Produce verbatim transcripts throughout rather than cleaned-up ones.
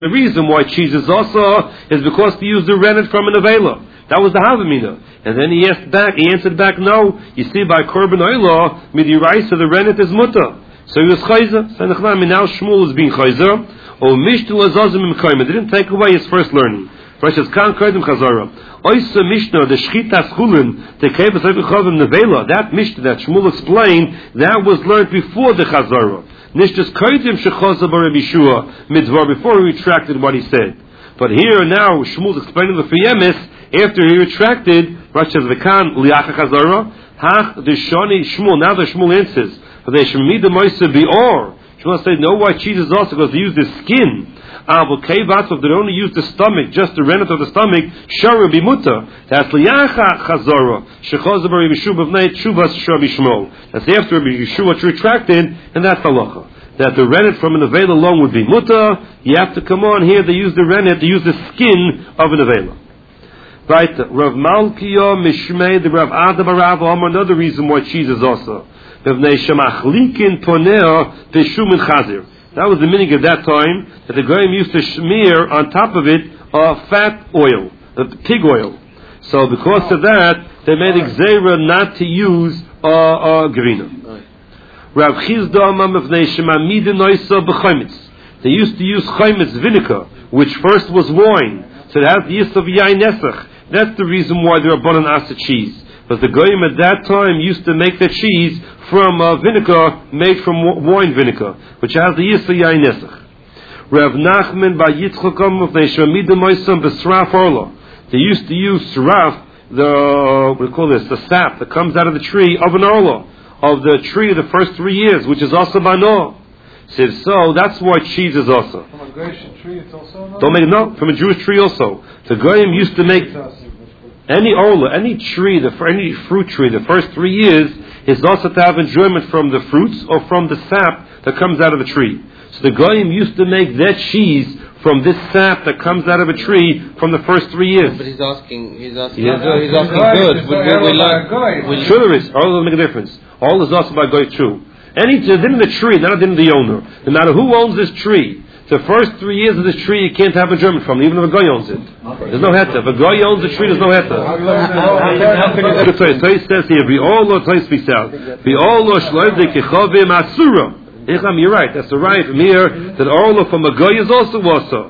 The reason why cheese is also is because they used the rennet from an avela. That was the Havamina. And then he asked back, he answered back, no, you see by Korban Oila, Midiraisa, the rennet is muta. So he was chayza. So now Shmuel is being chayza. Oh, Mishtu Azazim Imkaim. It didn't take away his first learning. First is Kan Kodim Chazara. Oisa Mishnah, the Shchitas Chulin, the Kebas Chavim Nevela. That Mishnah that Shmuel explained, that was learned before the Chazara. Nishtas Kodim Shechosa Bar Yeshua Midvar, before he retracted what he said. But here now Shmuel is explaining the Fiyemis after he retracted. Rashi says V'kan Liacha Chazara Hach the Shani Shmuel. Now the Shmuel answers, but they Shemida Moisa Bior. Shmuel said, no, why cheese is also because they use the skin. But they only use the stomach, just the rennet of the stomach. Shara bimuta. That's liyacha chazara. Shechoza bar Yeshua b'vnei tshuvas Rabbi Shmuel. That's after Rabbi Yeshua retracted, and that's halacha. That the rennet from an avela alone would be muta. You have to come on here. They use the rennet. They use the skin of an avela. Right. Rav Malkiya Mishmei the Rav Ada Barav Amar. Another reason why cheese is also. B'vnei shemachlikin ponea b'shumin chazir. That was the meaning at that time, that the goyim used to smear on top of it uh, fat oil, uh, pig oil. So because of that, they made Xera not to use uh, uh, gerina. Rav Chizda Amar Mevnei Shemamida Noisa b'chaimitz. They used to use chaimitz vinegar, which first was wine, so it has the yis of yain nesach. That's the reason why there are banan asa cheese. But the goyim at that time used to make the cheese from uh, vinegar made from w- wine vinegar, which has the yis of yain nesach. Rav Nachman by Yitzchakam of Neshamidim Moisam b'sraf orla. They used to use sraf, the what do we call this, the sap that comes out of the tree of an orla, of the tree of the first three years, which is also bano. So, so that's why cheese is also. From a Jewish tree, it's also no. Don't make no from a Jewish tree also. The goyim used to make any orla, any tree, the any fruit tree, the first three years is also to have enjoyment from the fruits or from the sap that comes out of the tree. So the goyim used to make that cheese from this sap that comes out of a tree from the first three years. But he's asking, he's asking, yeah. he's asking good. We, we, we like, we sure there is. All doesn't make a difference. All is also by goy true. Any din of the tree, not a din of the owner. No matter who owns this tree, the first three years of this tree you can't have enjoyment from, even if a guy owns it. There's no heta. If a guy owns the tree, there's no heta. Toy says here, "Bi'olo," Toy speaks out. "Bi'olo shloivde kechavim asura." You're right. That's the right from here that all from a guy is also also.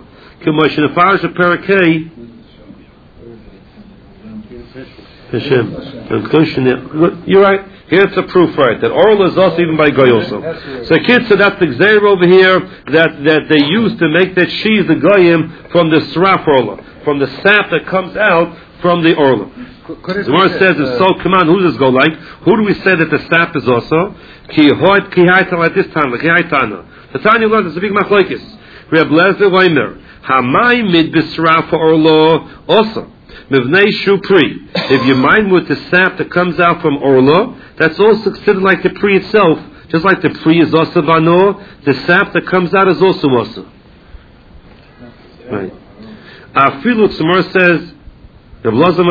You're right. Here it's a proof, right, that oral is also even by goy also. So kids, so that's the gzeir over here that, that they use to make that cheese, the goyim, from the sraf orla, from the sap that comes out from the orla. The Gemara says, uh, so come on, who does this go like? Who do we say that the sap is also? Ki hoit ki haitana at this time, ki haitana. The Tanya learns it's a big machlokes. Reb Lezer Weimer, hamay mid bisraf orla also. Mivnei shupri. If you mind with the sap that comes out from orla, that's also considered like the pri itself. Just like the pri is also bano, the sap that comes out is also also. Right. Afilu Tzemar says, the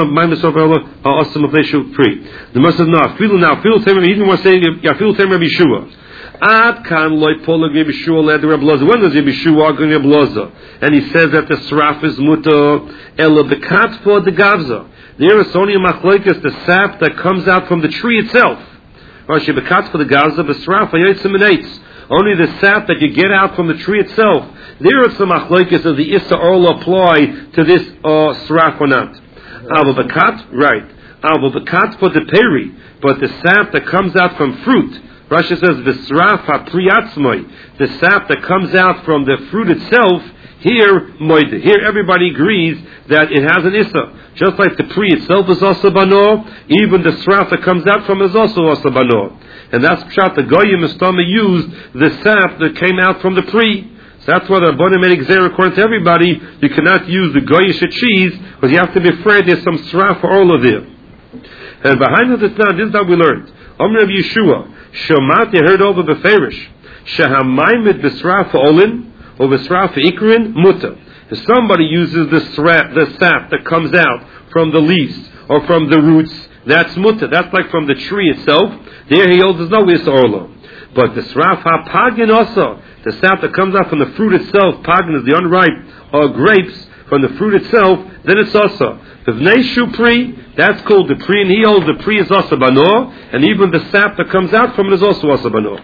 Gemara says no. Afilu now. Afilu Temer. Even more saying Afilu Temer Yeshua. Ad kan loy polag Yeshua led the Rebbe Loza. When does Yeshua argue Rebbe Loza? And he says that the sraf is muta ela bekatpo de gavza. There is only a machlokes, the sap that comes out from the tree itself. Rashi bekatpo de gavza besraf hayotzim menates. Only the sap that you get out from the tree itself. There is some machlokes of the issa orla apply to this uh, sraf or not. Avo bekat, right? Avo bekat for the peri, but the sap that comes out from fruit. Rashi says v'sraf hapriyatzmoi, the sap that comes out from the fruit itself. Here, moide. Here, everybody agrees that it has an issa. Just like the pri itself is also bano, even the sraf that comes out from it is also also bano. And that's pshat. The goyim mistama used the sap that came out from the pri. So that's why the Rabbanim made exer according to everybody. You cannot use the goyish cheese because you have to be afraid there's some sraf for all of it. And behind this now, this is how we learned. Omer of Yeshua, Shomat, you heard over beferish. Shahamayimid b'sraf olin or b'sraf ikrin muta. If somebody uses the sraf, the sap that comes out from the leaves or from the roots, that's muta. That's like from the tree itself. There he holds there's no is orla. But the sraf ha-pagin also, the sap that comes out from the fruit itself, pagin is the unripe, or grapes, from the fruit itself, then it's also. V'vnei shupri, that's called the pri, and he holds the pri is also bano, and even the sap that comes out from it is also also bano.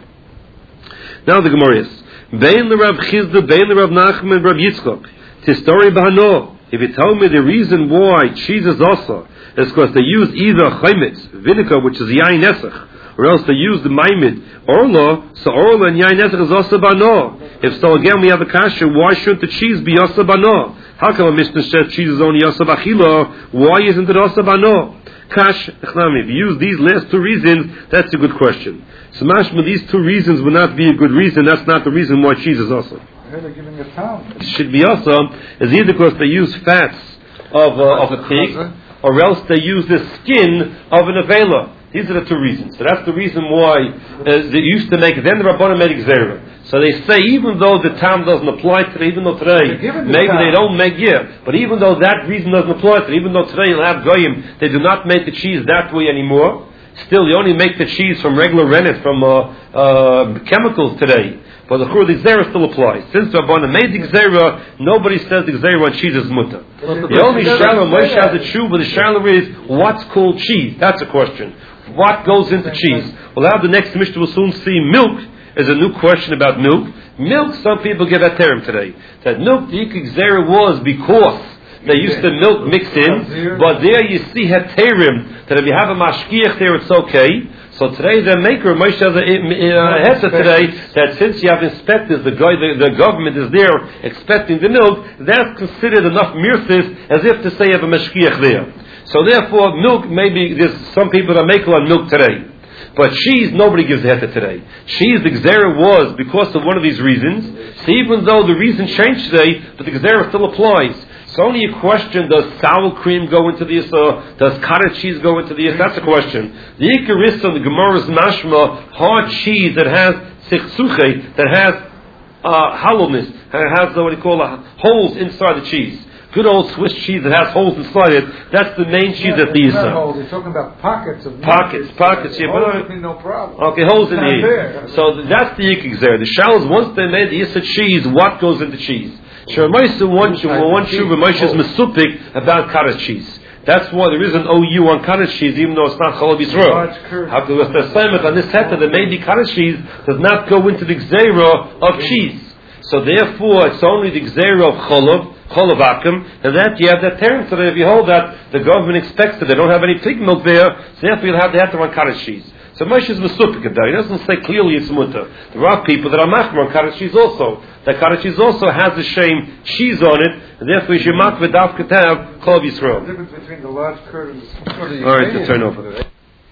Now the Gemara is, Bein the Rav Chizda, Bein the Rav Nachman, and Rav Yitzchok. It's story bano. If you tell me the reason why cheese is also, is because they use either chaymitz, vinegar, which is yain nesach, or else they use the maimid, orla, so orla and yain nesach is also bano. If so, again we have a kasha, why shouldn't the cheese be also bano? How come a Mishnah says cheese is only also bachila? Why isn't it also bano? Kash, if you use these last two reasons, that's a good question. So mashma, these two reasons would not be a good reason, that's not the reason why cheese is also. They're giving a pound. It should be also, is either because they use fats of, uh, of a pig, or else they use the skin of an avela. These are the two reasons. So that's the reason why uh, they used to make, then the Rabbanan made Gzeira. So they say even though the time doesn't apply today, even though today, maybe time. They don't make, yeah, but even though that reason doesn't apply today, even though today you'll have goyim, they do not make the cheese that way anymore. Still, you only make the cheese from regular rennet, from uh, uh, chemicals today. But the Chur, the Gzeira still applies. Since the Rabbanan made the Gzeira, nobody says the Gzeira on cheese is mutter. Well, the, the only shalom, Moshe has a true, but the shalom is what's called cheese. That's a question. What goes into cheese? Well, now the next Mishnah will soon see milk is a new question about milk. Milk, some people give that term today. That milk, the Yikik Zera was because they used to milk mix in, but there you see heterim, that if you have a mashkiach there, it's okay. So today the maker, Moshe has a heta today, that since you have inspectors, the guy, the, the government is there expecting the milk, that's considered enough mirsis as if to say you have a mashkiach there. So therefore, milk, maybe there's some people that make on milk today. But cheese, nobody gives heta today. Cheese, the gzera was because of one of these reasons. So even though the reason changed today, but the gzera still applies. So only a question, does sour cream go into the Yisra? Does cottage cheese go into the Yisra? That's a question. The Icarist on the Gemara's mashma, hard cheese that has sichsuche, that has uh, hollowness, that has uh, what you call uh, holes inside the cheese. Good old Swiss cheese that has holes inside it, that's the main cheese yeah, at the Yisra. Holes, you're talking about pockets of Pockets, pockets, yeah. Holes but, no problem. Okay, holes in the Yisra. So that's the Yikik there. The shallows, once they made the Yisra cheese, what goes into cheese? Sure, Moshe one shuva, Moshe is mesupik about cottage cheese. That's why there is an O U on cottage cheese, even though it's not Chalav Yisrael. How to the assignment on this heta that maybe cottage cheese does not go into the gzeira of cheese. So therefore, it's only the gzeira of Chalav, Chalav Akim, and that you have that term today. If you hold that, the government expects that they don't have any pig milk there, so therefore you'll have the heta on cottage cheese. So Moshe is mesupik about it. He doesn't say clearly it's mutter. There are people that are machmer on cottage cheese also. That cottage cheese also has the same cheese on it, and therefore you should mak v'daf ketav Chalav Yisrael. The difference between the large curd and the small curd. All right, to turn over. This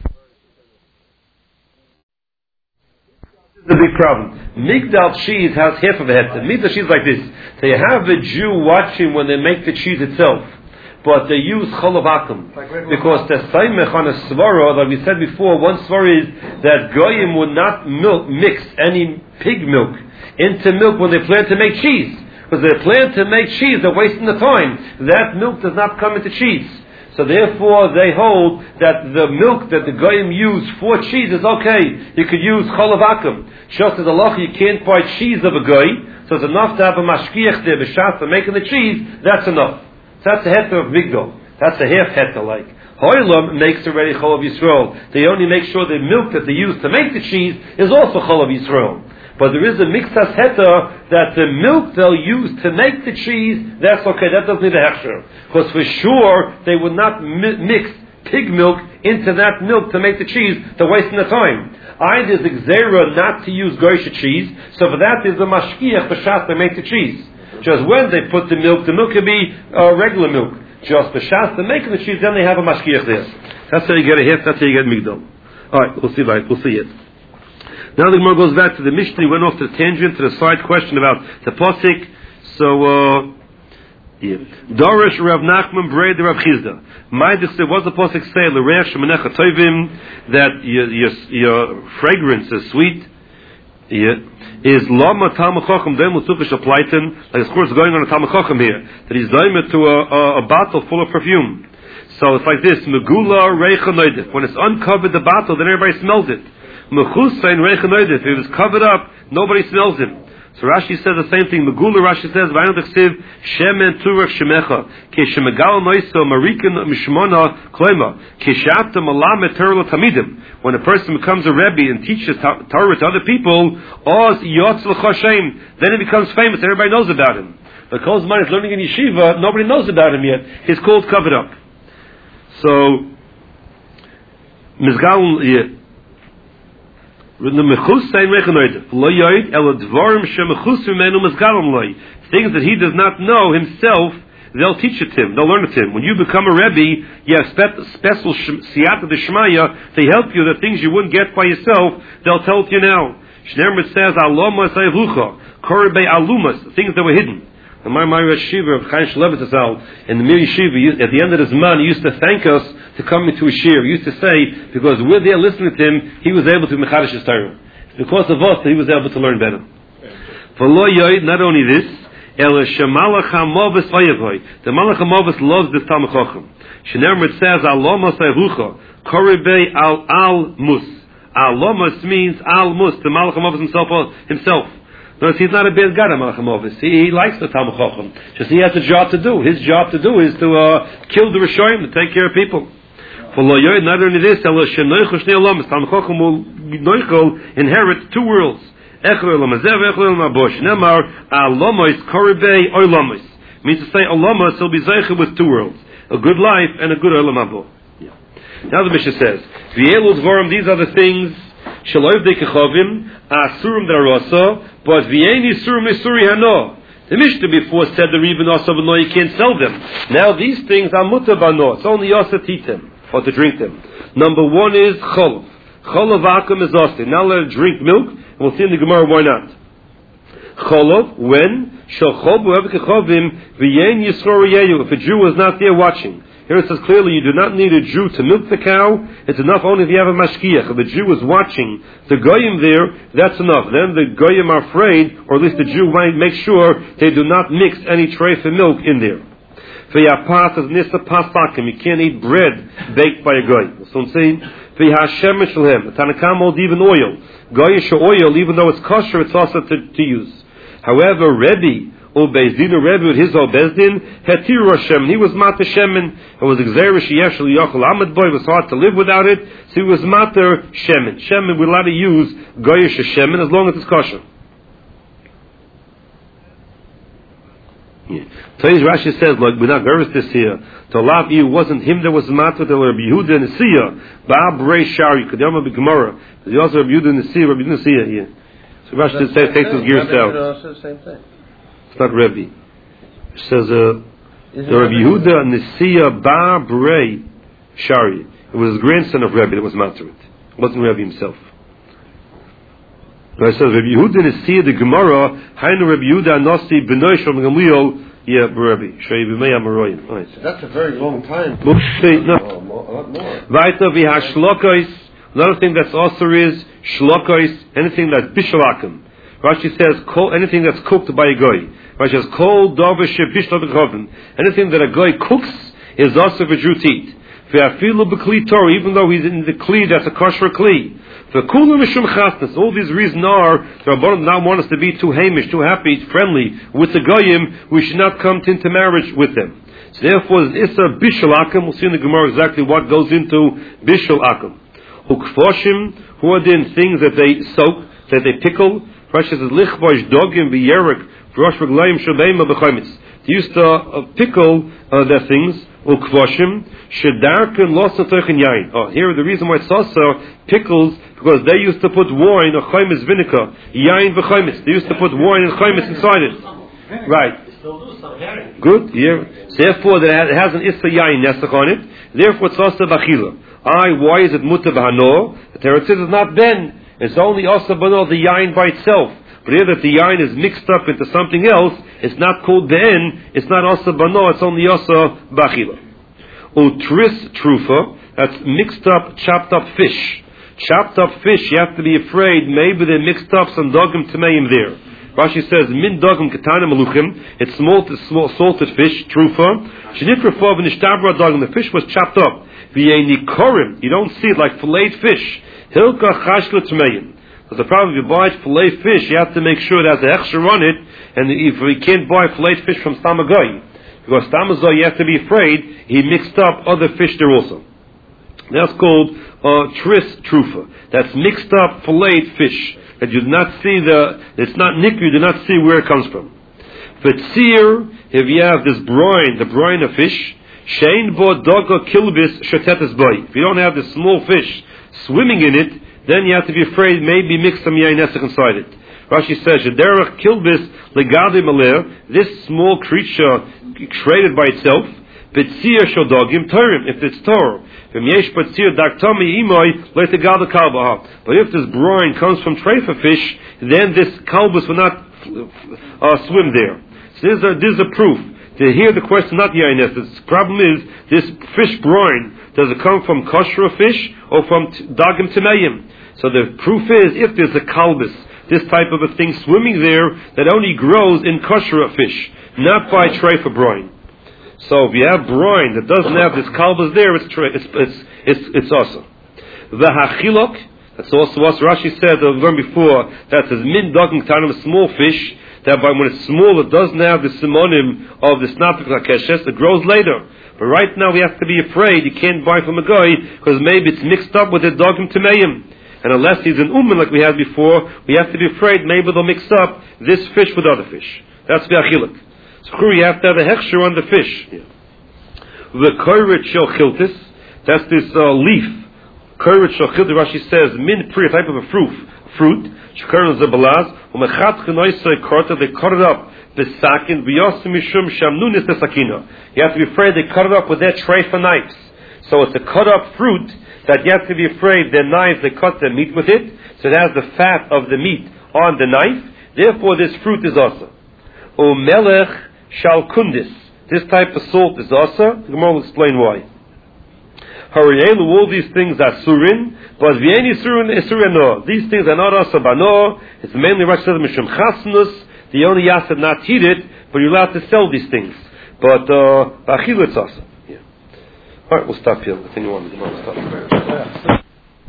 is the big problem. Migdal cheese has half of a head. Migdal cheese like this. They have a Jew watching when they make the cheese itself. But they use cholav akum because the saimech on a svara, like we said before, one svara is that goyim would not milk, mix any pig milk into milk when they plan to make cheese. Because they plan to make cheese, they're wasting the time. That milk does not come into cheese. So therefore they hold that the milk that the goyim use for cheese is okay. You could use cholav akum. Just as Allah, you can't buy cheese of a goy, so it's enough to have a mashkiach there, b'shas for making the cheese, that's enough. So that's the heta of Migdal. That's a half heta like. Hoilam makes already Chalav Yisrael. They only make sure the milk that they use to make the cheese is also Chalav Yisrael. But there is a mixas heta that the milk they'll use to make the cheese, that's okay, that doesn't need a hechsher. Because for sure, they would not mi- mix pig milk into that milk to make the cheese, they're wasting the time. Either there's a gzera not to use goysha cheese, so for that there's a mashkiach b'shas to make the cheese. Just when they put the milk, the milk can be uh, regular milk. Just the shas, they're making the cheese, then they have a mashkiach there. That's how you get a hit, that's how you get migdal. Alright, we'll see right, we'll see it. Now the Gemara goes back to the Mishnah, went off to the tangent, to the side question about the posik. So, uh, yeah. Dorish Rav Nachman Brei the Rav Chizda. My there was a posik say, L'reach shemenecha tovim, that your, your, your fragrance is sweet. Yeah. Is lama talmud chacham dem usufish apleitin, like of course going on a talmud chacham here, that he's doing to a, a, a bottle full of perfume. So it's like this: megula reicha noidif. When it's uncovered the bottle, then everybody smells it. Mechusain reichenoid. If it was covered up, nobody smells him. So Rashi says the same thing. Megula Rashi says, "Vaynu t'chsiv shemen turach shemecha ke shemegal noiso marikin mishmona klema ke she'ata malamet Torah tamidim." When a person becomes a rebbe and teaches Torah to other people, oz yotz l'chashem, then he becomes famous. Everybody knows about him. But Kol Zman is learning in yeshiva, nobody knows about him yet. He's called covered up. So Mizgal yeah. Things that he does not know himself, they'll teach it to him, they'll learn it to him. When you become a rebbe, you have special siyata d'shmaya, they help you, the things you wouldn't get by yourself, they'll tell it to you now. Shneimar says, Aloma sayvucha, korbe alumas, things that were hidden. And my Ma'ariv Shiva of Chaim Shlevet in the Mir Yeshiva, at the end of his man, he used to thank us to come into a shir. He used to say, because we're there listening to him, he was able to mechadish his Torah. Because of us, he was able to learn better. For lo yoid, not only this, el shemalach hamovis vayavoy. The malach hamovis loves this Talmud Chacham. Shneimar says, Aloma sayvucha, korbe al al mus. Aloma means al mus. The malach hamovis himself himself. No, he's not a bad guy, Malach Hamovis. He, he likes the Talmud Chacham. Just he has a job to do. His job to do is to uh, kill the Rishoyim, to take care of people. For lo yoy, not only this, Talmud Chacham will inherit two worlds. Echel olam hazeh, echel olam haba. Shneimar alomus koribei olamus. Means to say olamus, he'll be zeicher with two worlds, a good life and a good olam haba. Yeah. Now the Mishnah says, V'yelu dvorim, these are the things. Shaloiv de kechavim asurim darasa, but v'yeni surim isuri hano. The Mishnah before said the riven asa v'no, you can't sell them. Now these things are mutar bano. It's only asa to eat them or to drink them. Number one is cholov. Cholov akum is asa. Now let it drink milk, and we'll see in the Gemara why not. Cholov when shalchol b'oev kechavim v'yen yisror yeyu. If a Jew is not there watching. Here it says clearly you do not need a Jew to milk the cow. It's enough only if you have a mashkiach. If the Jew is watching the goyim there, that's enough. Then the goyim are afraid, or at least the Jew might make sure they do not mix any tray for milk in there. V'yapas is nisa pasakim. You can't eat bread baked by a goy. So I'm saying, v'yashem shalhem. The Tanakam holds even oil. Goyish oil, even though it's kosher, it's also to, to use. However, Rebbe, Bezdin Rebbe with his old Bezdin, Hetir Hashem, he was Mater Shemen, it was Xerish Yeshel Yochel Amid Boy, it was hard to live without it, so he was Mater Shemen. Shemen, we're allowed to use Goyish Shemen as long as it's kosher. Yeah. Today's Rashi says, like, we're not nervous this here, to love you wasn't him that was Mater, there were Rabbi Yehuda and Nesiyah, Ba'ab Rei Shari, Kadiyama B'Gemara, there's also Rabbi Yehuda and Nesiyah, Rabbi Yehuda and Nesiyah here. So Rashi says, takes his gears down. It's not Rebbe. It says, uh, the Rabbi Yehuda Nesiyah Bar Brei Shari. It was his grandson of Rebbe that was Materet. It wasn't Rebbe himself. But it says, Rabbi Yehuda Nesiyah the Gemara, Hainu Rabbi Yehuda Anossi B'noi Shom Gamliel, yeah, Rebbe. Shei B'mei Amaroyim. That's a very long time. No. Oh, more, a lot more. Vaita V'hashlokos. Another thing that's also is Shlokos, anything that's Bishalakim. Rashi says, anything that's cooked by a goy. Rashi says, kol davar shebishlo b'chavim. Anything that a goy cooks is also for Jew to eat. Ve'afilu b'kli Torah, even though he's in the kli, that's a kosher kli. Ve'kulu mishum chasnas. All these reasons are, the Rabbanan now want us to be too hamish, too happy, friendly with the goyim. We should not come into marriage with them. So therefore, it's issa bishul akum. We'll see in the Gemara exactly what goes into bishul akum. Ukfoshim, who are then things that they soak, that they pickle. Rashi says, lichbosh dogim v'yerik v'rosh v'glayim shalbeima b'chaymitz. They used to uh, pickle uh, their things, ukvoshim, shedarken losatoich and yain. Oh, here the reason why it's also pickles, because they used to put wine or chaymitz vinegar, yain v'chaymitz. They used to put wine and chaymitz inside it. Right. Good, yeah. So therefore, it has an issa yain nesach on it. Therefore, it's also b'achila. I, why is it mutar b'hano? The Torah says it's not ben. It's only also b'no the yain by itself. But here that the yain is mixed up into something else, it's not called be'en, it's not also b'no, it's only also b'achila. Utris trufa, that's mixed up, chopped up fish. Chopped up fish, you have to be afraid, maybe they mixed up some dogim tameim there. Rashi says, min dogim katana maluchim, it's salted, salted fish, trufa. Shenifrafov v'nishtabra dogim, the fish was chopped up. V'yeni korim, you don't see it like filleted fish. Hilka chashla tmeim. Because the problem, if you buy fillet fish, you have to make sure it has an extra on it, and if we can't buy fillet fish from Stamagoy, because Stamagoy, you have to be afraid he mixed up other fish there also. That's called uh, tris trufa. That's mixed up filleted fish that you do not see the. It's not nikku. You do not see where it comes from. But seer, if you have this brine, the brine of fish, shein bo doga kilbis shotetes boy. If you don't have the small fish swimming in it, then you have to be afraid maybe mix some yain nesach inside it. Rashi says, "Shederach kilbis legadi maler." This small creature created by itself. But seer shodogim torim. If it's tor. But if this brine comes from treifa fish, then this kalbus will not uh, swim there. So this is, a, this is a proof. To hear the question, not the yaines. The problem is, this fish brine, does it come from kosher fish or from dagim temeim? So the proof is, if there's a kalbus, this type of a thing swimming there, that only grows in kosher fish, not by treifa brine. So if you have brine that doesn't have this kalbas there, it's it's it's it's, it's also the hachilok. That's also what Rashi said uh, learned before. That says min dogim tanim, a small fish that by when it's small it doesn't have the simonim of the snapik lakeshes. It grows later. But right now we have to be afraid. You can't buy from a guy because maybe it's mixed up with the dogim temeim. And unless he's an uman like we had before, we have to be afraid maybe they'll mix up this fish with other fish. That's the hachilok. So you have to have a hechsher on the fish. The koirit shel chiltis, that's this uh, leaf. Koirit shel chiltis, Rashi says, min pri, a type of a fruit. Fruit. Shkorin zebalaz. Umechat chenoisei korta, they cut it up. Besakin v'yosim mishum shamnunis besakina. You have to be afraid they cut it up with their tray for knives. So it's a cut up fruit that you have to be afraid their knives, they cut the meat with it. So it has the fat of the meat on the knife. Therefore this fruit is also. Umelech shal kundis. This type of salt is also. The Gemara will explain why. Harayelu, all these things are surin, but v'yeni surin isurin no. These things are not also bano. It's mainly Rashi says mishum chasnus. The only yasad not eat it, but you're allowed to sell these things. But uh, b'achilu it's also. Yeah. All right, we'll stop here. We'll continue on. The Gemara will stop.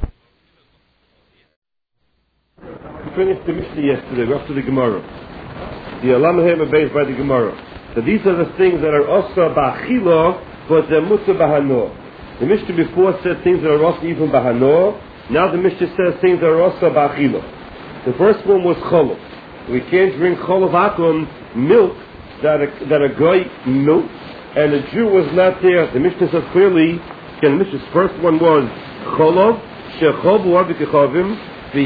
We finished the Mishnah yesterday. We're up to the Gemara. The Alamahim are based by the Gemara. So these are the things that are also ba'achila, but they're mutter b'hanor. The Mishnah before said things that are also even b'hanor. Now the Mishnah says things that are also ba'achila. The first one was cholov. We can't drink cholov akum, milk that a, that a guy milked, and a Jew was not there. The Mishnah says clearly, again, the Mishnah's first one was cholov, shechovu avikechavim,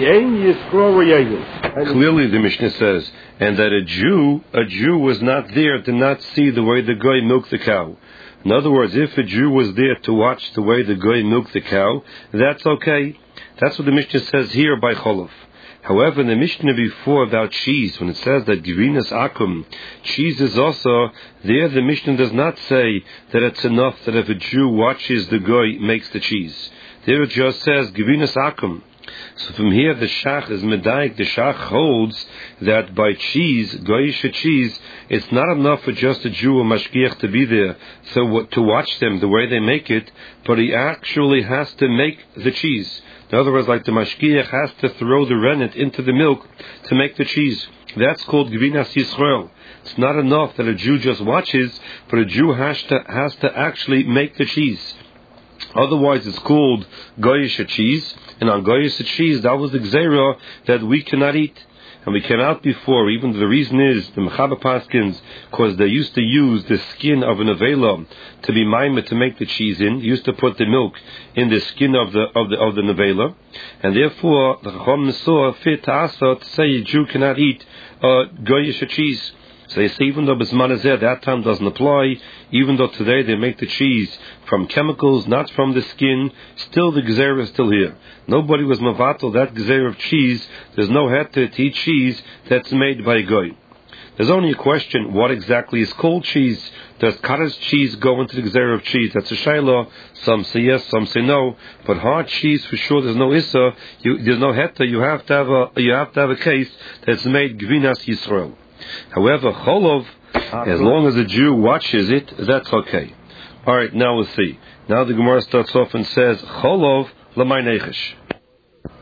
clearly the Mishnah says, and that a Jew, a Jew was not there to not see the way the guy milked the cow. In other words, if a Jew was there to watch the way the guy milked the cow, that's okay. That's what the Mishnah says here by Cholov. However, in the Mishnah before about cheese, when it says that Gvinas Akum, cheese is also, there the Mishnah does not say that it's enough that if a Jew watches the guy makes the cheese. There it just says Gvinas Akum. So from here the Shach is Medaik, the Shach holds that by cheese, Goyisha cheese, it's not enough for just a Jew or Mashgiach to be there, so to watch them the way they make it, but he actually has to make the cheese. In other words, like the Mashgiach has to throw the rennet into the milk to make the cheese. That's called Gvinas Yisrael. It's not enough that a Jew just watches, but a Jew has to, has to actually make the cheese. Otherwise, it's called Goyish cheese, and on Goyish cheese, that was the Gzeira that we cannot eat. And we cannot before, even the reason is, the Mechaber Paskins, because they used to use the skin of an Nevela to be maimed to make the cheese in, used to put the milk in the skin of the of the of the Nevela, and therefore, the Chacham saw fit to asa to say a Jew cannot eat uh, Goyish cheese. So they say even though Bisman Azeh, that time doesn't apply, even though today they make the cheese from chemicals, not from the skin, still the Gzeira is still here. Nobody was Mavatal, that Gzeira of cheese, there's no heter to eat cheese that's made by a Goy. There's only a question, what exactly is cold cheese? Does cottage cheese go into the Gzeira of cheese? That's a shayla. Some say yes, some say no. But hard cheese, for sure, there's no issa, you, there's no heter, you have to have a, you have to have a case that's made Gvinas Yisrael. However, Cholov, as long as a Jew watches it, that's okay. Alright, now we'll see. Now the Gemara starts off and says, Cholov l'may nechesh.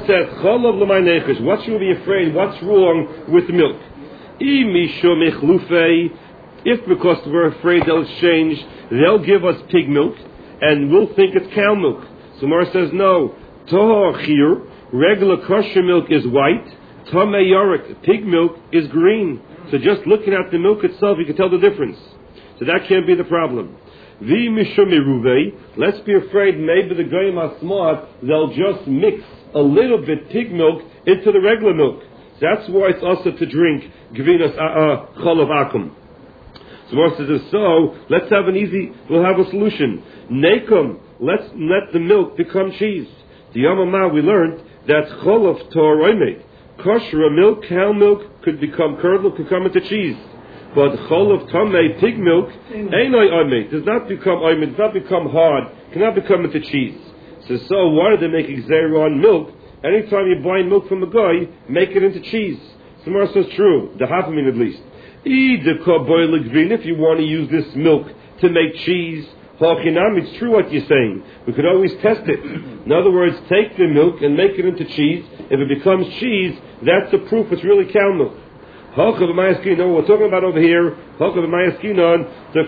says, Cholov l'may nechish. What should we be afraid? What's wrong with the milk? If because we're afraid they'll exchange, they'll give us pig milk, and we'll think it's cow milk. So Mara says, no. Tohar chir, regular kosher milk is white. Tamei yorik, pig milk is green. So just looking at the milk itself, you can tell the difference. So that can't be the problem. Vi mishumiruvei, let's be afraid maybe the goyim are smart, they'll just mix a little bit pig milk into the regular milk. That's why it's also to drink Gvinas Cholov Akum. So Moshe says, so let's have an easy, we'll have a solution. Nekum, let's let the milk become cheese. The Yamama we learned that Cholov Toroime, kosher milk, cow milk could become curdle, could come into cheese. But Cholov Tamei, pig milk, Einoi Oime, does not become Oime, does not become hard, cannot become into cheese. So, so why do they make Xera on milk? Anytime you buy milk from a guy, make it into cheese. So Mara says true, the half a minute at least. If you want to use this milk to make cheese, it's true what you're saying. We could always test it. In other words, take the milk and make it into cheese. If it becomes cheese, that's the proof it's really cow milk. No, we're talking about over here, the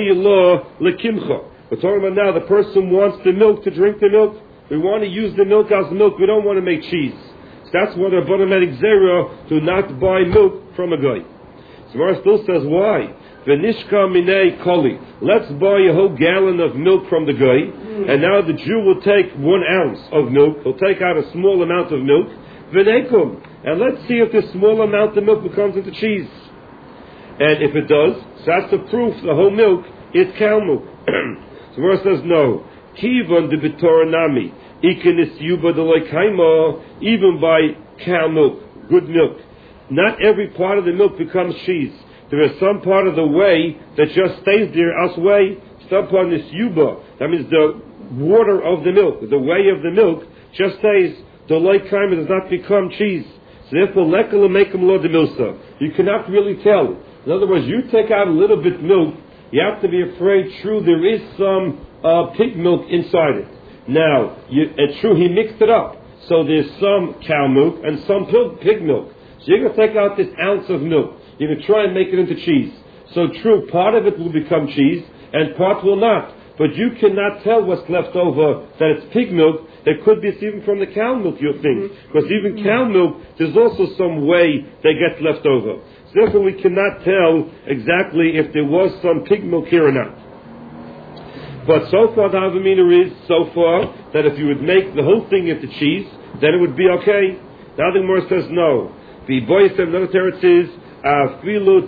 We're talking about now the person wants the milk to drink the milk. We want to use the milk as milk. We don't want to make cheese. So that's why the Bonomatic Zera do not buy milk from a guy. So Mara still says, why? Venishka minei koli. Let's buy a whole gallon of milk from the guy, and now the Jew will take one ounce of milk. He'll take out a small amount of milk. Venekum. And let's see if this small amount of milk becomes into cheese. And if it does, so that's the proof the whole milk is cow milk. So Mara says, no. Kivan de bitoranami. Ikenis yuba de loikaima. Even by cow milk, good milk. Not every part of the milk becomes cheese. There is some part of the whey that just stays there as whey. Some part of this yuba, that means the water of the milk, the whey of the milk, just stays. The loikaima does not become cheese. So therefore, lekala mekum lo de milsa. You cannot really tell. In other words, you take out a little bit milk, you have to be afraid, true, there is some uh, pig milk inside it. Now, you, it's true, he mixed it up. So there's some cow milk and some pig, pig milk. So you're going to take out this ounce of milk. You're going to try and make it into cheese. So true, part of it will become cheese and part will not. But you cannot tell what's left over, that it's pig milk. It could be it's even from the cow milk, you think. Because even cow milk, there's also some whey that gets left over. So therefore we cannot tell exactly if there was some pig milk here or not. But so far the Havamina is, so far, that if you would make the whole thing into cheese, then it would be okay. Now the Gemara says no. The boy said, another teretz is, even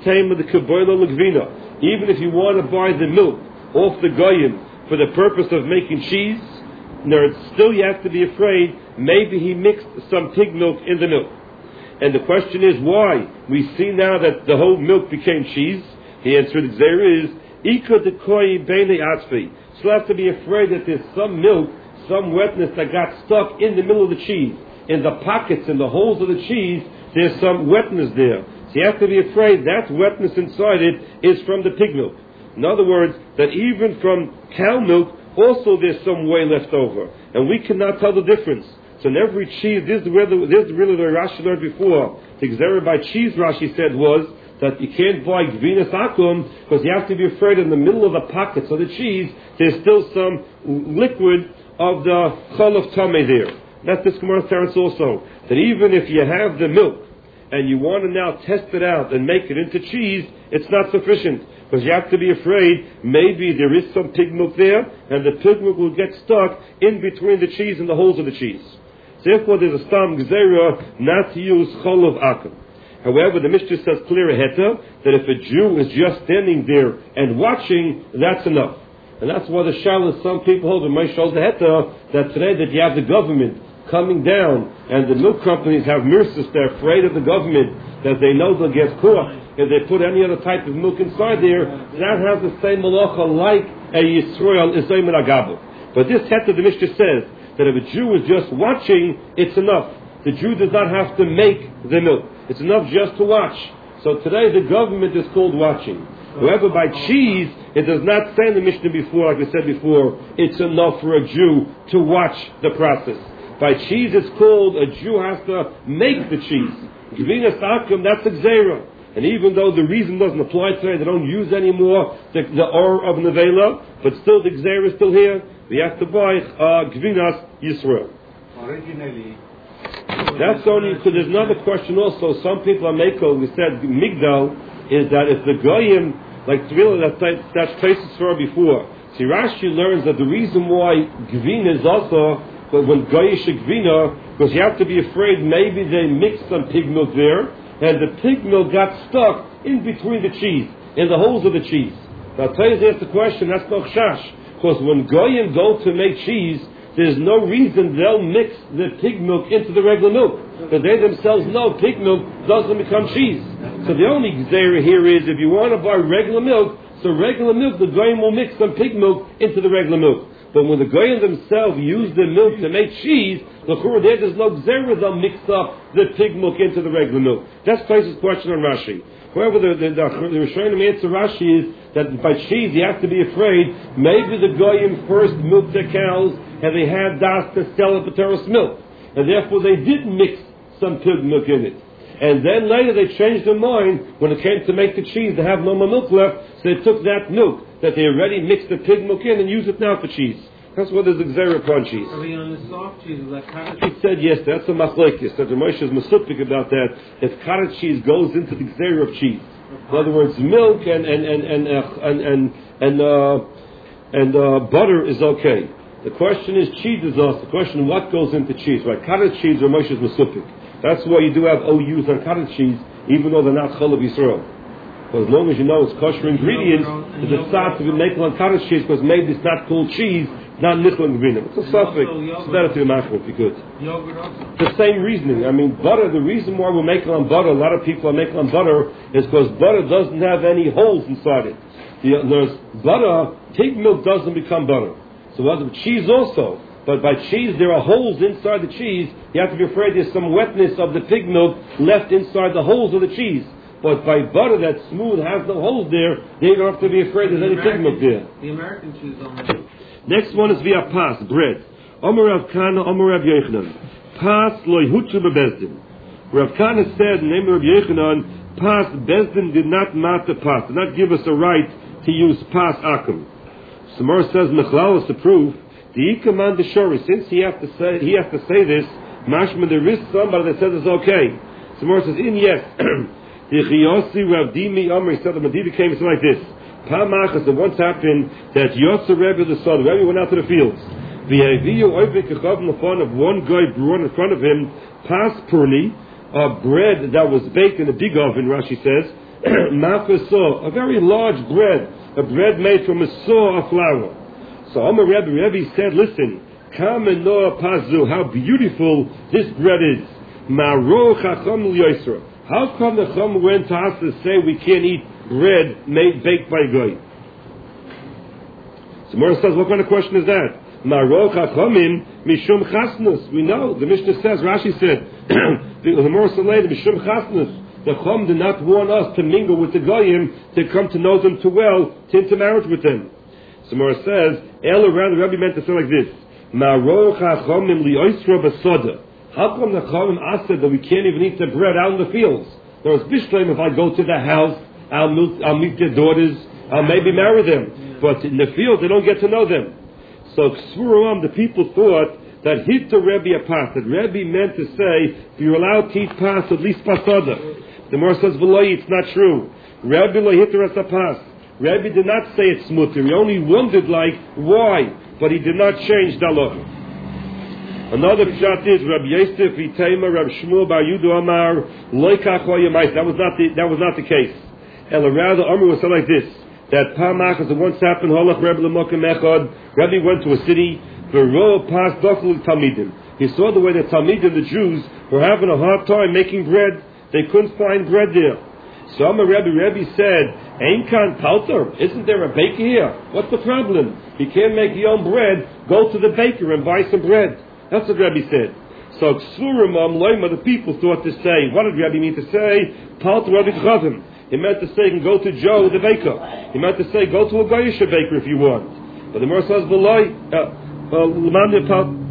if you want to buy the milk off the goyim for the purpose of making cheese, there still you have to be afraid maybe he mixed some pig milk in the milk. And the question is why? We see now that the whole milk became cheese. The answer there is Ika de koi bene atzvi. So you have to be afraid that there's some milk, some wetness that got stuck in the middle of the cheese. In the pockets, in the holes of the cheese, there's some wetness there. So you have to be afraid that wetness inside it is from the pig milk. In other words, that even from cow milk, also there's some whey left over. And we cannot tell the difference. So in every cheese, this is, where the, this is really the Rashi learned before. The Xera by cheese, Rashi said, was that you can't buy Gvinas Akum because you have to be afraid in the middle of the pockets of the cheese, there's still some liquid of the Cholov Tamei there. That's this Gemara's teretz also. That even if you have the milk, and you want to now test it out and make it into cheese, it's not sufficient. Because you have to be afraid, maybe there is some pig milk there, and the pig milk will get stuck in between the cheese and the holes of the cheese. Therefore, there's a stam gzera not to use cholov akum. However, the Mishnah says clear heta, that if a Jew is just standing there and watching, that's enough. And that's why the shalas, some people hold, in my shows the heta, that today that you have the government coming down, and the milk companies have mirsus, they're afraid of the government, that they know they'll get caught if they put any other type of milk inside there. That has the same malacha like a Yisrael is Zayman Agabel. But this heta, the Mishnah says, that if a Jew is just watching, it's enough. The Jew does not have to make the milk. It's enough just to watch. So today the government is called watching. However, by cheese, it does not say in the Mishnah before, like we said before, it's enough for a Jew to watch the process. By cheese, it's called a Jew has to make the cheese. Gvinas akum, that's a gzera. And even though the reason doesn't apply today, they don't use anymore the, the or of nevela, but still the gzera is still here. We have to buy uh, Gvinas Yisrael. Originally, that's only because there's another question also. Some people are making, we said Migdal, is that if the Goyim, like Tvila, that, that's places for before. See, Rashi learns that the reason why Gvina is also, when Goyish Gvina, because you have to be afraid maybe they mixed some pig milk there, and the pig milk got stuck in between the cheese, in the holes of the cheese. Now, I'll tell you, that's the question, that's no chash. Because when Goyim go to make cheese, there's no reason they'll mix the pig milk into the regular milk. Because they themselves know pig milk doesn't become cheese. So the only gzera here is if you want to buy regular milk, so regular milk, the Goyim will mix some pig milk into the regular milk. But when the Goyim themselves use the milk to make cheese, the Chura there, there's no gzera, they'll mix up the pig milk into the regular milk. That's Place's question on Rashi. However, the, the, the, the Rishonim answer Rashi is that by cheese you have to be afraid maybe the Goyim first milked their cows and they had das to sell it B'teros milk. And therefore they did mix some pig milk in it. And then later they changed their mind when it came to make the cheese. They have no more milk left, so they took that milk that they already mixed the pig milk in and used it now for cheese. That's what there's a gzera upon cheese. Are we on the soft cheese? Like cottage cheese? He said yes, that's a machlekes. That the Moshe is masupik about that. If cottage cheese goes into the gzera of cheese. In other words, milk and and and and uh, and and and, uh, and uh, butter is okay. The question is cheese is also. The question what goes into cheese, right? Cottage cheese or Moshe is masupik. That's why you do have O Us on cottage cheese, even though they're not Chalav Yisrael. But as long as you know it's kosher ingredients, there's a start to be making on cottage cheese because maybe it's not called cheese, not nichel ingredient. It's a suffix. It's better to be machmir if you could. The same reasoning. I mean, butter, the reason why we're making on butter, a lot of people are making on butter, is because butter doesn't have any holes inside it. The, there's butter, pig milk doesn't become butter. So what with cheese also. But by cheese, there are holes inside the cheese. You have to be afraid there's some wetness of the pig milk left inside the holes of the cheese. But by butter that's smooth, has no holes there, you don't have to be afraid there's any pig milk there. The American cheese only. Next one is via pas, bread. Omer Rav Kana, Omer Rav Yechanan. Pas loy hutzu bebezdin. Rav Kana said in the name of Rav Yechanan, pas, bezdin did not matter pas, did not give us a right to use pas akum. Samar says, Mechlaus to prove, the command the shori, since he has to say he has to say this, mashma there is somebody that says it's okay. Samar says, in yes. The Chiyosi Rav Dimi Omer, he said the Medina came something like this. Pamachas, it once happened that Yotzer Rebbe the son, Rebbe went out to the fields. V'yaviyu oivik echav in front of one guy brought in front of him pas purni, a bread that was baked in a big oven, Rashi says, mafaso, a very large bread, a bread made from a saw of flour. So Omer Rebbe, Rebbe said, listen, Kam enoah pazu, how beautiful this bread is. Maro chacham l'yosra. How come the Chum went to us to say we can't eat bread made baked by Goy? So Mora says, what kind of question is that? Marok HaChomim Mishum Chasnus. We know, the Mishnah says, Rashi said, the Mora said later, Mishum Chasnus. The Chum did not want us to mingle with the Goyim, to come to know them too well, to enter marriage with them. So Mora says, El rather, Rabbi meant to say like this, Marok HaChomim Li'oisra B'soda. How come the Chachamim asked that we can't even eat the bread out in the fields? There was Bishleim, if I go to the house, I'll meet, I'll meet their daughters, I'll maybe marry them. But in the field, they don't get to know them. So Ksuram, the people thought that hit the Rebbe a pas, that Rebbe meant to say, if you're allowed to eat pas, at least pasada. The Gemara says, V'loi, it's not true. Rebbe lo hit the rest of pas. Rebbe did not say it's mutter. He only wondered, like, why? But he did not change the law. Another pshat is Rabbi Yosef Itema Rabbi Shmuel Bar Yudu Amar Loikach Hoyamais. That was not the that was not the case. And rather, Amar was said like this: that Pamach, as it once happened, Holach Rebbe Lemokim Echad. Rabbi went to a city. V'ro pas dochul Talmidim. He saw the way the Talmidim, the Jews, were having a hard time making bread. They couldn't find bread there. So Amar Rebbe Rebbe said, Ein kan palter? Isn't there a baker here? What's the problem? He can't make your own bread. Go to the baker and buy some bread. That's what Rabbi said. So Ksurim Loima, the people thought to say, what did Rabbi mean to say? Palter Rabbi Chavim. He meant to say, you can go to Joe, the baker. He meant to say, go to a Goyish baker if you want. But the Gemara says, V'loi,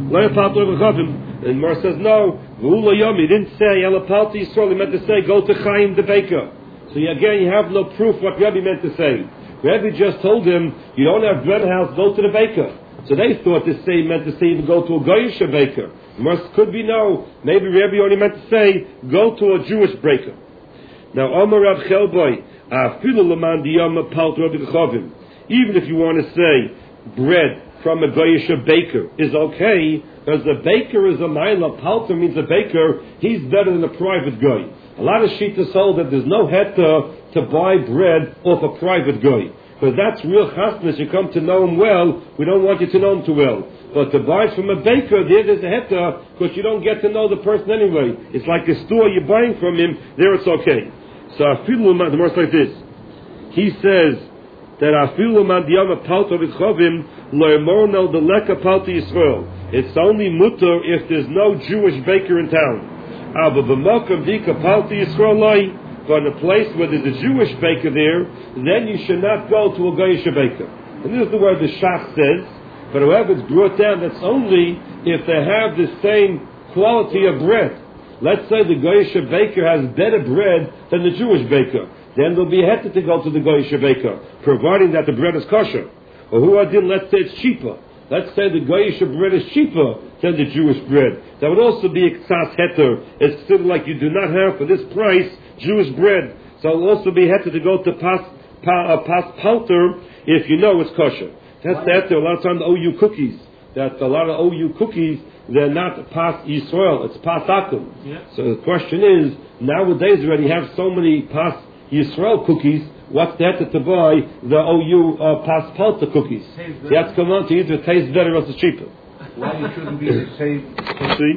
And Mar says no. He didn't say Elapalti Yisrael. He meant to say go to Chaim the baker. So again, you have no proof what Rebbe meant to say. Rebbe just told him you don't have bread house. Go to the baker. So they thought this say meant to say even go to a Goyish baker. Mar could be no. Maybe Rebbe only meant to say go to a Jewish baker. Now Omar Rav Chelboy Afilu Laman Diyama Palt Rav Chavim. Even if you want to say bread from a Goyish baker is okay, because the baker is a Maila, Palter means a baker, he's better than a private guy. A lot of Shitas hold that there's no heta to buy bread off a private guy. Because that's real chasnas, you come to know him well, we don't want you to know him too well. But to buy from a baker, there, there's a heta, because you don't get to know the person anyway. It's like the store you're buying from him, there it's okay. So I feel the more like this. He says, that afilu man diyama palto v'chovim lo'emorno deleka palto Yisrael. It's only mutter if there's no Jewish baker in town. Aber b'mokum dika palto Yisrael loy. But in a place where there's a Jewish baker there, then you should not go to a Goyish baker. And this is the word the Shach says. But however, it's brought down that's only if they have the same quality of bread. Let's say the Goyish baker has better bread than the Jewish baker. Then there'll be a heter to go to the Goyish baker, providing that the bread is kosher. Or who I did, let's say it's cheaper. Let's say the Goyish bread is cheaper than the Jewish bread. That would also be a ktsas heter. It's considered like you do not have for this price Jewish bread. So it will also be heter to go to pas, pa, uh, pas palter if you know it's kosher. That's the heter. A lot of times the O U cookies, that a lot of O U cookies, they're not pas Yisrael, it's pas akum. Yeah. So the question is, nowadays already have so many pas Yisrael cookies, what's the heter to buy the O U uh, pas palta cookies? You have to come on to either taste better or it's cheaper. Why you shouldn't be the same? See?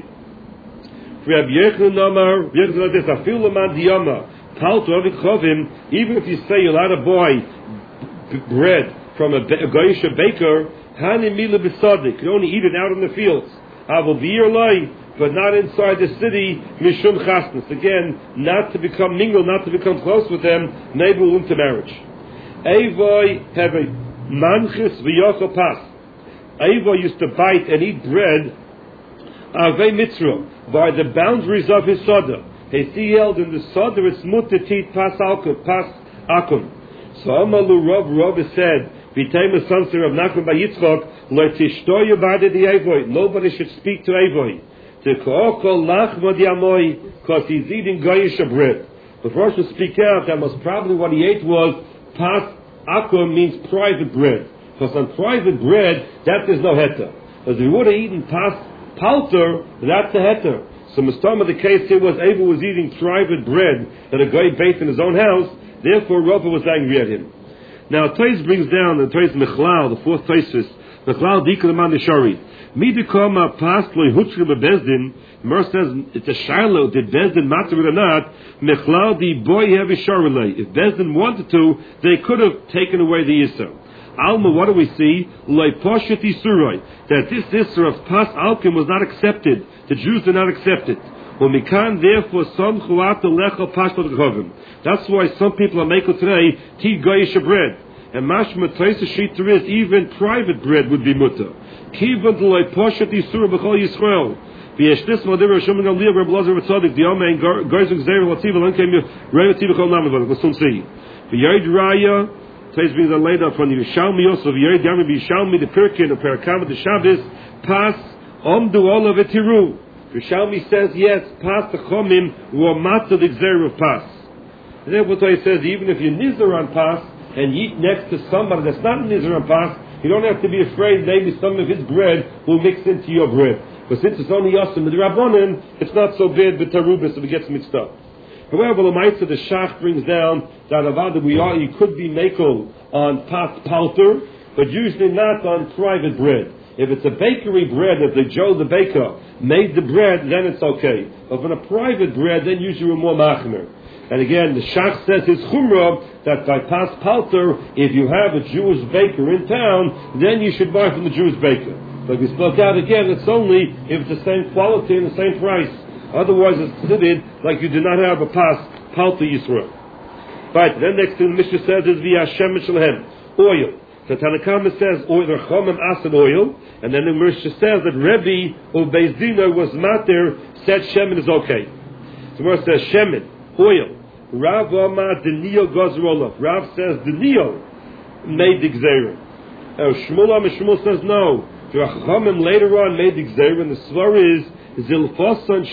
Rabbi Yechon Namar, Yechon like this, Afil Laman Diyama, Palta Avik Chovim, even if you say you're allowed to buy b- bread from a, a Goyish baker, Hani Mila B'Sadik, you can only eat it out in the fields. Avol B'Yir Lai, but not inside the city, Mishum Chasnas. Again, not to become mingle, not to become close with them, maybe into marriage. Eivoi have a manchis v'yochel pas. Eivoi used to bite and eat bread avei mitzro, by the boundaries of his soda. He held in the soda, it's mutter to eat pas alkum, pas akum. So Amalu Rav Rav said, V'tei Mesanser of Nachman by Yitzchok, lo tishtoyu b'adei di Eivoi. Nobody should speak to Eivoi. Because he's eating Goyish bread. The first to speak out that most probably what he ate was pas akum, means private bread. Because on private bread, that there's no heter. But if he would have eaten pas palter, that's a heter. So Mustama, the case here was Ava was eating private bread that a guy baked in his own house, therefore Rava was angry at him. Now Tais brings down the Tais Mechlal, the fourth Taisus, Mechlal Dikal Mandashari. Midikoma pasloy hutzri bebezdin. Mer says it's a shiloh. Did Bezdin matter it or not? Mechlal di boy heavy sharulay. If Bezdin wanted to, they could have taken away the Yisur. Alma, what do we see? Loi poshet Yisuroi. That this Yisur of pas alkim was not accepted. The Jews did not accept it. Well, mikan therefore some chuata lecha pashlot chovim. That's why some people are making today tea goyish bread. And mashma trace sheet there is even private bread would be mutter. Kivan loy poshet Yisur b'chol Yisrael. V'yeshtis modir Rishon Gamliel Reb Lazar v'tzadik the Amen Gerzuk Zera Latziva Lankem Rei Latziva Chol Namavon. We'll soon see. V'yayid Raya. Today's brings a later from the Yerushalmi also. V'yayid Yami V'Yishalmi the Pirkin the Parakam the Shabbos pas omdu all of it tiru. Yerushalmi says yes pas the Chomim were matzah the Zera of pas. And then what he says even if you nizar on pas and you eat next to somebody that's not nizar on pas, you don't have to be afraid maybe some of his bread will mix into your bread. But since it's only Yosem with the Rabbanim, it's not so bad with Tarubis if it gets mixed up. However, the Maitza, the Shach brings down that Avada we are, you could be makel on pas palter, but usually not on private bread. If it's a bakery bread, if the Joe the baker made the bread, then it's okay. But on a private bread, then usually we're more machmer. And again, the Shach says his chumrah that by pas palter, if you have a Jewish baker in town, then you should buy from the Jewish baker. But we spoke out again, it's only if it's the same quality and the same price. Otherwise, it's considered like you do not have a pas palter Yisrael. Right, then next thing the Mishnah says is via Hashem Shalahem, oil. So Tanakama says, oil, the Chomim asan oil, and then the Mishnah says that Rebbe of Beis Dina was matir, said Shemin is okay. So Gemara says, Shemin, oil. Rav Amar Denio Gozrolov. Rav says Denio made the Gzeira. Shmuel Amar Shmuel says no. The Chachamim later on made the Gzeira, and the Svar is Zilfosan